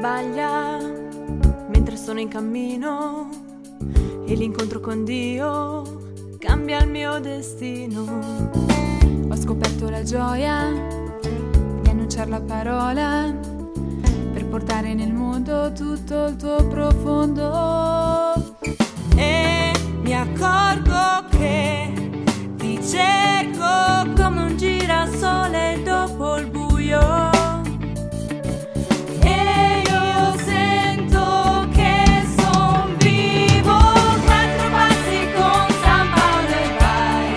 sbaglia mentre sono in cammino e l'incontro con Dio cambia il mio destino. Ho scoperto la gioia di annunciare la parola per portare nel mondo tutto il tuo profondo. E mi accorgo che ti cerco come un girasole dopo il buio. E io sento che son vivo. 4 passi con San Paolo e vai.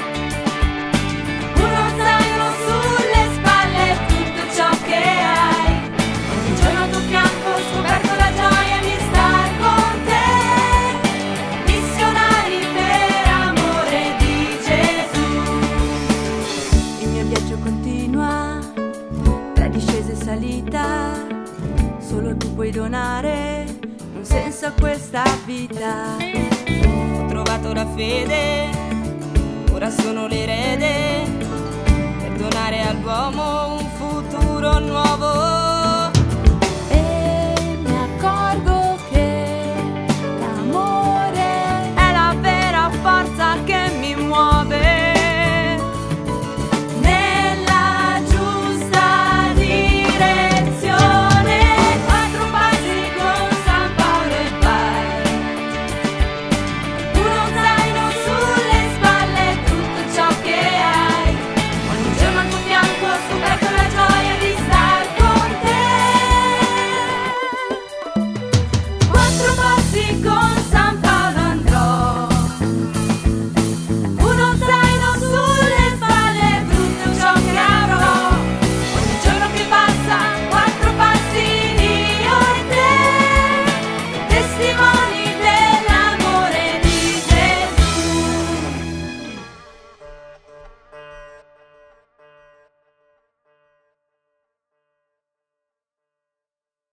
Uno zaino sulle spalle, tutto ciò che hai. Ogni giorno al tuo fianco ho scoperto la gioia di star con te. Missionari per amore di Gesù. Il mio viaggio continua tra discesa e salita. Solo tu puoi donare un senso a questa vita. Ho trovato la fede, ora sono l'erede per donare all'uomo un futuro nuovo.